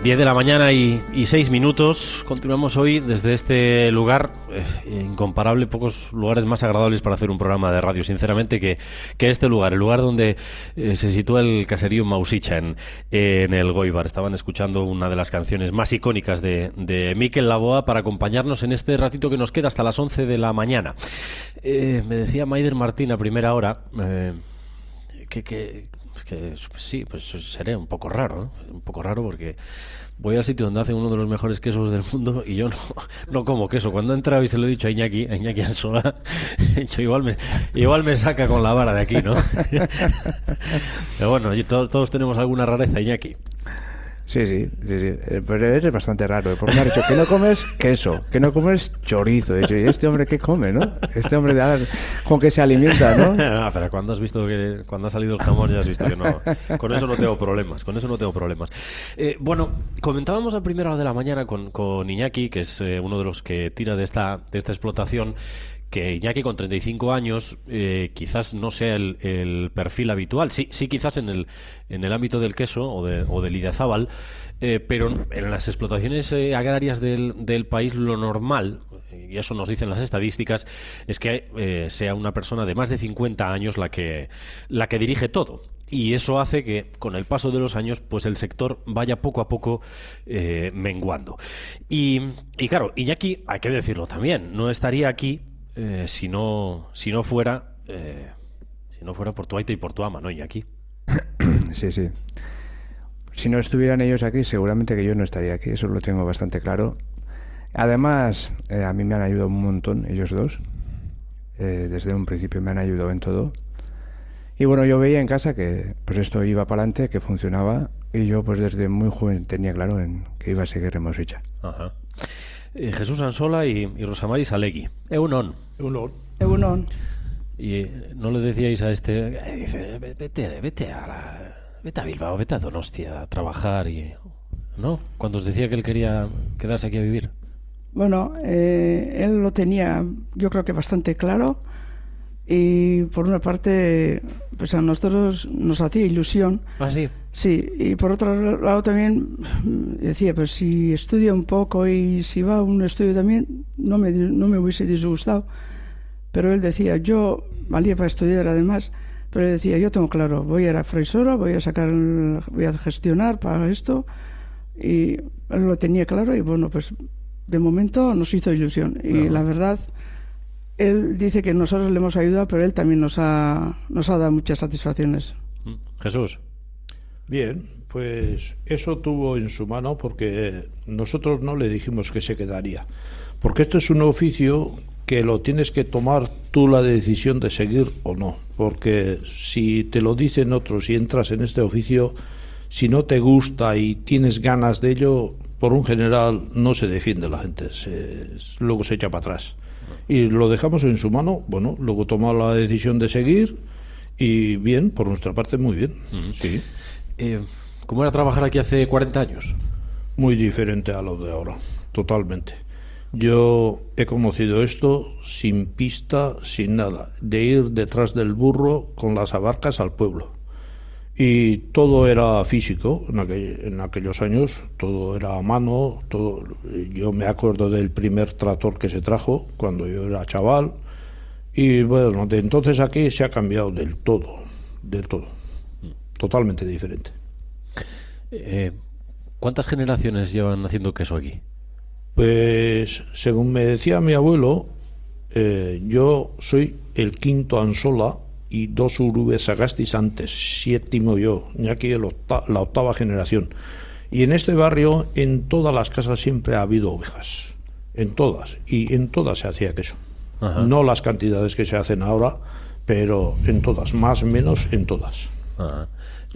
10 de la mañana y 6 minutos. Continuamos hoy desde este lugar incomparable, pocos lugares más agradables para hacer un programa de radio, sinceramente, que este lugar, el lugar donde se sitúa el caserío Mausicha en el Goibar. Estaban escuchando una de las canciones más icónicas de Mikel Laboa para acompañarnos en este ratito que nos queda hasta las 11 de la mañana. Me decía Maider Martín a primera hora que sí, pues seré un poco raro, ¿no? Un poco raro porque voy al sitio donde hacen uno de los mejores quesos del mundo y yo no como queso. Cuando he entrado y se lo he dicho a Iñaki Ansola, igual me saca con la vara de aquí, ¿no? Pero bueno, todos tenemos alguna rareza, Iñaki. Sí, pero eres bastante raro, porque me has dicho que no comes queso, que no comes chorizo. He dicho, ¿y este hombre qué come, no? Este hombre con qué se alimenta, ¿no? No, pero cuando ha salido el jamón ya has visto que no. Con eso no tengo problemas. Bueno, comentábamos a primera hora de la mañana con Iñaki, que es uno de los que tira de esta explotación, que Iñaki con 35 años quizás no sea el perfil habitual, sí quizás en el ámbito del queso o del Idiazábal, pero en las explotaciones agrarias del país lo normal, y eso nos dicen las estadísticas, es que sea una persona de más de 50 años la que dirige todo. Y eso hace que, con el paso de los años, pues el sector vaya poco a poco menguando. Y claro, Iñaki, hay que decirlo también, no estaría aquí si no fuera por tu aita y por tu ama, ¿no, Iñaki? Sí. Si no estuvieran ellos aquí, seguramente que yo no estaría aquí, eso lo tengo bastante claro. Además, a mí me han ayudado un montón ellos dos. Desde un principio me han ayudado en todo. Y bueno, yo veía en casa que pues esto iba para adelante, que funcionaba, y yo pues desde muy joven tenía claro que iba a seguir en Mausicha. Ajá. Jesús Ansola y Rosa Mari Salegui. Eunon. Y no le decíais a este, dice, vete a Bilbao, vete a Donostia a trabajar, ¿no? Cuando os decía que él quería quedarse aquí a vivir. Bueno, él lo tenía, yo creo que bastante claro, y por una parte, pues a nosotros nos hacía ilusión. ¿Ah, sí? Sí, y por otro lado también decía, pues si estudia un poco y si va a un estudio también, no me hubiese disgustado. Pero él decía, yo valía para estudiar además, pero él decía, yo tengo claro, voy a ir a Fraisora, voy a gestionar para esto, y él lo tenía claro, y bueno, pues de momento nos hizo ilusión. Y la verdad, él dice que nosotros le hemos ayudado, pero él también nos ha dado muchas satisfacciones. Jesús. Bien, pues eso tuvo en su mano, porque nosotros no le dijimos que se quedaría, porque esto es un oficio que lo tienes que tomar tú la decisión de seguir o no, porque si te lo dicen otros y entras en este oficio, si no te gusta y tienes ganas de ello, por un general no se defiende la gente, luego se echa para atrás. Y lo dejamos en su mano, bueno, luego tomó la decisión de seguir, y bien, por nuestra parte muy bien. Sí. ¿Cómo era trabajar aquí hace 40 años? Muy diferente a lo de ahora, totalmente. Yo he conocido esto sin pista, sin nada, de ir detrás del burro con las abarcas al pueblo. Y todo era físico, en aquellos años, todo era a mano, todo. Yo me acuerdo del primer tractor que se trajo cuando yo era chaval, y bueno, de entonces aquí se ha cambiado del todo, totalmente diferente. ¿Cuántas generaciones llevan haciendo queso aquí? Pues según me decía mi abuelo, yo soy el quinto Ansola y 2 Urube Sagastis antes, 7º yo, y aquí la 8ª generación. Y en este barrio, en todas las casas siempre ha habido ovejas, en todas, y en todas se hacía queso. Ajá. No las cantidades que se hacen ahora, pero en todas, más o menos en todas. Ajá.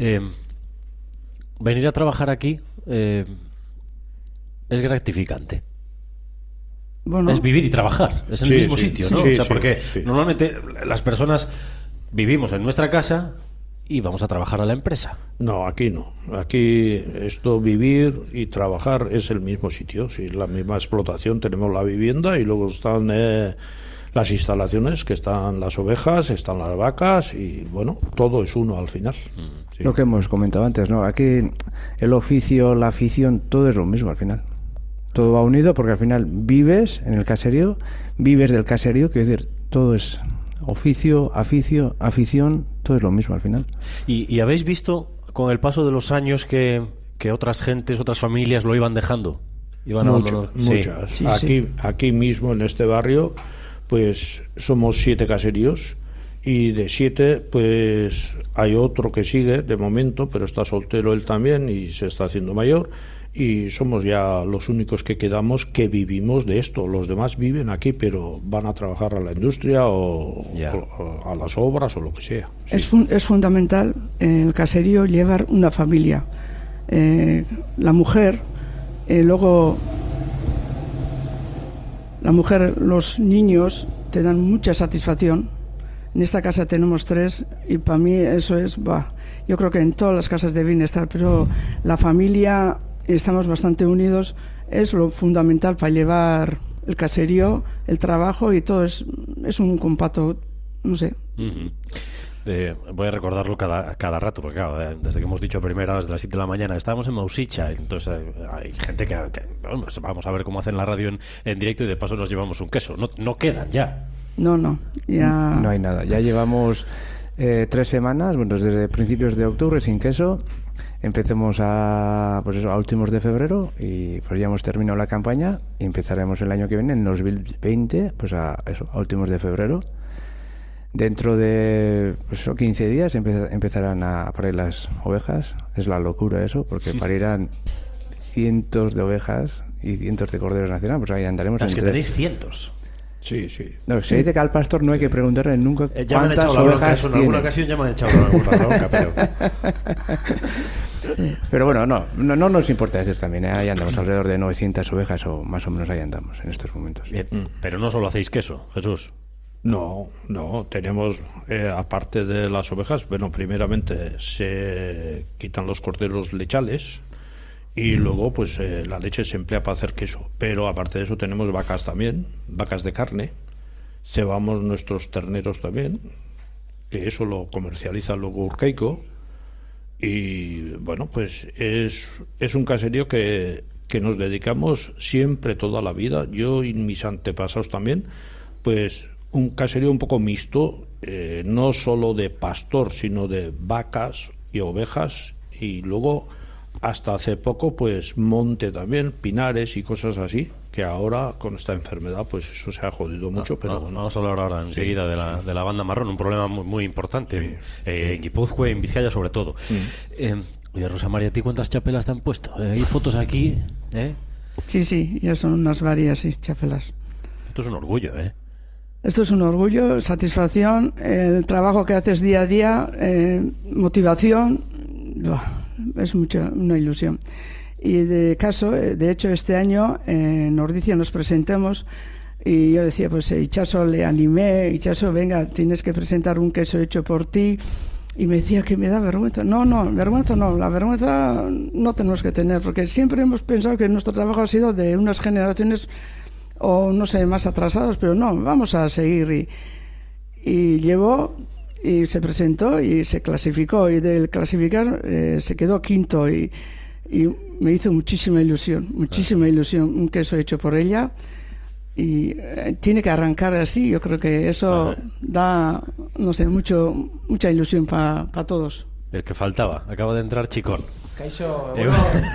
Venir a trabajar aquí es gratificante. Bueno, es vivir y trabajar, es el mismo sitio, ¿no? Sí, o sea, porque normalmente las personas vivimos en nuestra casa y vamos a trabajar a la empresa. No, aquí no. Aquí esto, vivir y trabajar, es el mismo sitio, sí, la misma explotación. Tenemos la vivienda y luego están las instalaciones, que están las ovejas, están las vacas y bueno, todo es uno al final. Sí. Lo que hemos comentado antes, ¿no? Aquí el oficio, la afición, todo es lo mismo al final. Todo va unido porque al final vives en el caserío, vives del caserío, quiero decir, todo es oficio, afición, todo es lo mismo al final. ¿Y habéis visto con el paso de los años que otras gentes, otras familias lo iban dejando? Muchas. Sí, aquí mismo en este barrio pues somos 7 caseríos y de 7 pues hay otro que sigue de momento, pero está soltero él también y se está haciendo mayor, y somos ya los únicos que quedamos que vivimos de esto. Los demás viven aquí pero van a trabajar a la industria o a las obras o lo que sea. Sí. Es fundamental en el caserío llevar una familia, la mujer, luego la mujer, los niños te dan mucha satisfacción. En esta casa tenemos 3 y para mí eso es, yo creo que en todas las casas de bienestar, pero la familia, estamos bastante unidos, es lo fundamental para llevar el caserío, el trabajo y todo. Es un compacto, no sé. Uh-huh. Voy a recordarlo cada rato, porque claro, desde que hemos dicho a primera horas de las 7 de la mañana estábamos en Mausicha, entonces hay gente que bueno, pues vamos a ver cómo hacen la radio en directo y de paso nos llevamos un queso. No quedan ya. No, ya... No hay nada. Ya llevamos 3 semanas, bueno, desde principios de octubre sin queso. Empecemos a últimos de febrero y pues ya hemos terminado la campaña y empezaremos el año que viene, en 2020, pues a últimos de febrero. Dentro de 15 días empezarán a parir las ovejas. Es la locura eso, porque parirán cientos de ovejas y cientos de corderos nacionales. Pues ahí andaremos. Es que tenéis cientos. Sí. No, se dice que al pastor no hay que preguntarle nunca cuántas ovejas tiene. En alguna ocasión ya me han echado la bronca, pero... Pero bueno, no nos importa decir también, ahí andamos alrededor de 900 ovejas o más o menos ahí andamos en estos momentos. Bien, pero no solo hacéis queso, Jesús. No, tenemos, aparte de las ovejas, bueno, primeramente se quitan los corderos lechales y luego pues la leche se emplea para hacer queso, pero aparte de eso tenemos vacas también, vacas de carne, cebamos nuestros terneros también, que eso lo comercializa luego Urqueico, y bueno, pues es un caserío que nos dedicamos siempre toda la vida, yo y mis antepasados también, pues un caserío un poco mixto, no solo de pastor, sino de vacas y ovejas, y luego hasta hace poco pues monte también, pinares y cosas así, que ahora con esta enfermedad pues eso se ha jodido mucho. Pero bueno, vamos a hablar ahora enseguida de la banda marrón, un problema muy, muy importante en Guipúzcoa y en Vizcaya sobre todo. Oye, Rosa María, ¿a ti cuántas chapelas te han puesto? Hay fotos aquí, ¿eh? Sí, ya son unas varias, sí, chapelas. Esto es un orgullo, ¿eh? Esto es un orgullo, satisfacción, el trabajo que haces día a día, motivación, es una ilusión. Y de hecho este año en Ordicia nos presentamos y yo decía, pues Ichaso le animé, Ichaso, venga, tienes que presentar un queso hecho por ti. Y me decía que me da vergüenza. No, vergüenza no, la vergüenza no tenemos que tener, porque siempre hemos pensado que nuestro trabajo ha sido de unas generaciones o no sé, más atrasados, pero no, vamos a seguir. Y llevó y se presentó y se clasificó, y del clasificar se quedó quinto y me hizo muchísima ilusión, un queso hecho por ella, y tiene que arrancar así. Yo creo que eso da, no sé, mucha ilusión para todos. El que faltaba, acaba de entrar Chicón. Caixo, bueno,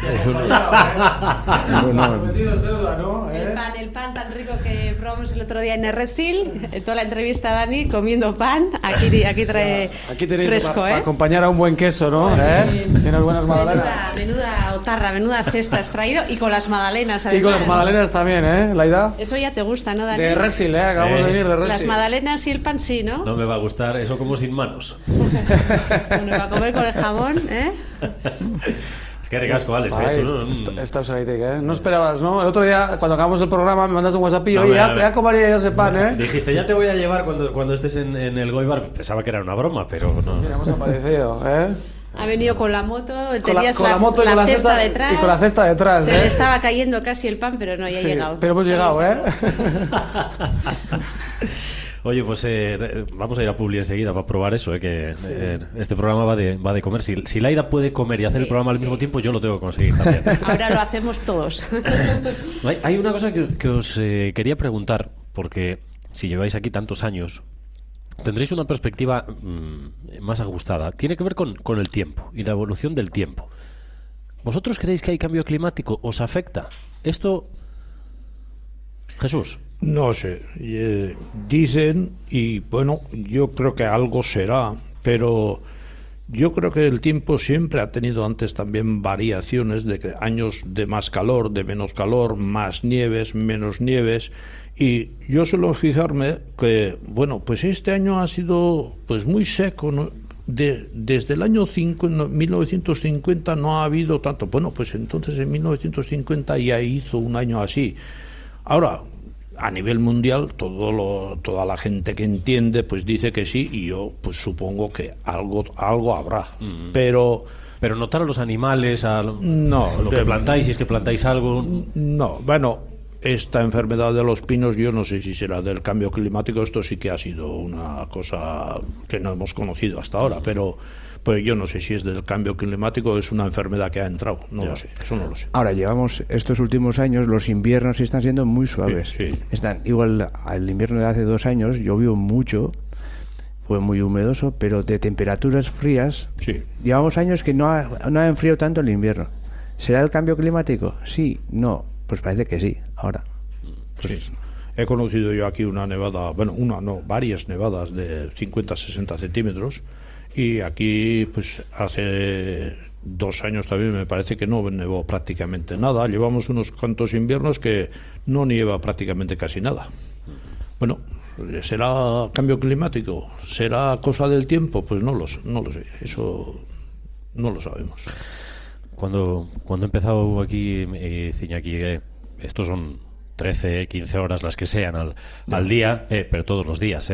prometido es deuda, ¿no? El pan tan rico que probamos el otro día en Errecil, toda la entrevista a Dani comiendo pan, aquí trae aquí tenéis fresco, para acompañar a un buen queso, ¿no? Tienes buenas magdalenas. Menuda otarra, menuda cesta has traído, y con las magdalenas además. Y con las magdalenas también, ¿eh, Laida? Eso ya te gusta, ¿no, Dani? De Errecil, acabamos de venir de Errecil. Las magdalenas y el pan sí, ¿no? No me va a gustar, eso como sin manos. Bueno, va a comer con el jamón, ¿eh? Es que ricasco, Alex. Está usadítica, ¿eh? No esperabas, ¿no? El otro día, cuando acabamos el programa, me mandaste un WhatsApp y oye, ya comería yo ese pan, ¿eh? Dijiste, ya te voy a llevar cuando estés en el Goibar. Pensaba que era una broma, pero no. Mira, hemos aparecido, ¿eh? Ha venido con la moto, tenías con la moto y la cesta detrás. Y con la cesta detrás, Se le estaba cayendo casi el pan, pero no, ya ha llegado. Pero hemos llegado, ¿eh? Oye, pues vamos a ir a Publi enseguida para probar eso, este programa va de comer. Si Laida puede comer y hacer el programa al mismo tiempo, yo lo tengo que conseguir también. Ahora lo hacemos todos. Hay una cosa que os quería preguntar, porque si lleváis aquí tantos años, tendréis una perspectiva más ajustada. Tiene que ver con el tiempo y la evolución del tiempo. ¿Vosotros creéis que hay cambio climático? ¿Os afecta esto, Jesús? No sé, dicen, y bueno, yo creo que algo será, pero yo creo que el tiempo siempre ha tenido antes también variaciones de años de más calor, de menos calor, más nieves, menos nieves, y yo suelo fijarme que, bueno, pues este año ha sido pues muy seco, ¿no? Desde el año 1950 no ha habido tanto. Bueno, pues entonces en 1950 ya hizo un año así. Ahora, a nivel mundial, toda la gente que entiende pues dice que sí, y yo pues supongo que algo habrá. Pero notar a los animales, no, lo que plantáis, si es que plantáis algo. No, bueno, esta enfermedad de los pinos, yo no sé si será del cambio climático. Esto sí que ha sido una cosa que no hemos conocido hasta ahora, pero pues yo no sé si es del cambio climático o es una enfermedad que ha entrado. No lo sé, eso no lo sé. Ahora, llevamos estos últimos años, los inviernos están siendo muy suaves. Sí. Están igual, el invierno de hace 2 años llovió mucho, fue muy humedoso, pero de temperaturas frías. Sí. Llevamos años que no ha enfriado tanto el invierno. ¿Será el cambio climático? Sí, no. Pues parece que sí, ahora. Pues sí. He conocido yo aquí una nevada, varias nevadas de 50-60 centímetros, y aquí pues hace 2 años también me parece que no nevó prácticamente nada. Llevamos unos cuantos inviernos que no nieva prácticamente casi nada. Bueno, ¿será cambio climático? ¿Será cosa del tiempo? Pues no lo sé, eso no lo sabemos. Cuando he empezado aquí, Iñaki, estos son 13, 15 horas, las que sean al día, pero todos los días,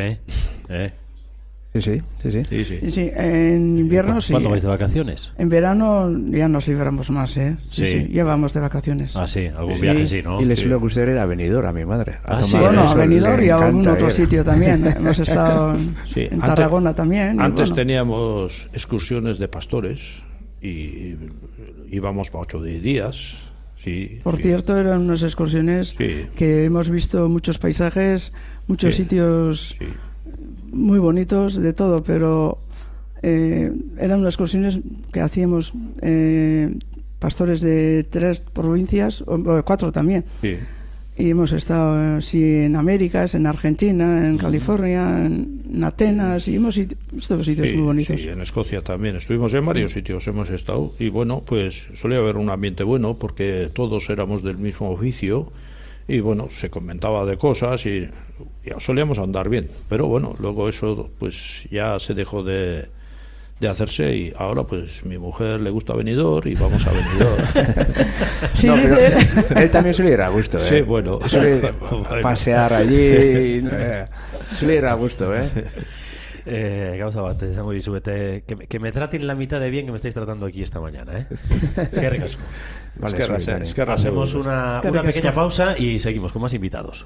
Sí. Sí, en invierno sí. ¿Cuándo vais de vacaciones? En verano ya nos libramos más, Sí, ya vamos de vacaciones. Ah, sí, algún viaje sí, ¿no? Y le suele gustar ir a Benidorm, a mi madre. Bueno, a Benidorm y a algún otro sitio también. Hemos estado en Tarragona también. Antes teníamos excursiones de pastores y íbamos para 8 días. Sí, Por cierto, eran unas excursiones que hemos visto muchos paisajes, muchos sitios muy bonitos, de todo, pero eran unas excursiones que hacíamos pastores de 3 provincias, o 4 también. Sí. Y hemos estado en América, en Argentina, en California, en Atenas, y hemos visto sitios muy bonitos. Sí, en Escocia también. Estuvimos en varios sitios, hemos estado, y bueno, pues solía haber un ambiente bueno, porque todos éramos del mismo oficio, y bueno, se comentaba de cosas, y ya solíamos andar bien. Pero bueno, luego eso pues ya se dejó de hacerse, y ahora pues mi mujer le gusta Benidorm y vamos a Benidorm. Sí, no, pero él también suele ir a gusto, ¿eh? Sí, bueno. Suele pasear allí, suele ir a gusto, Gauza bat, izango dizuet, que me traten la mitad de bien que me estáis tratando aquí esta mañana, Eskerrik asko. Vale, Hacemos una pequeña pausa y seguimos con más invitados.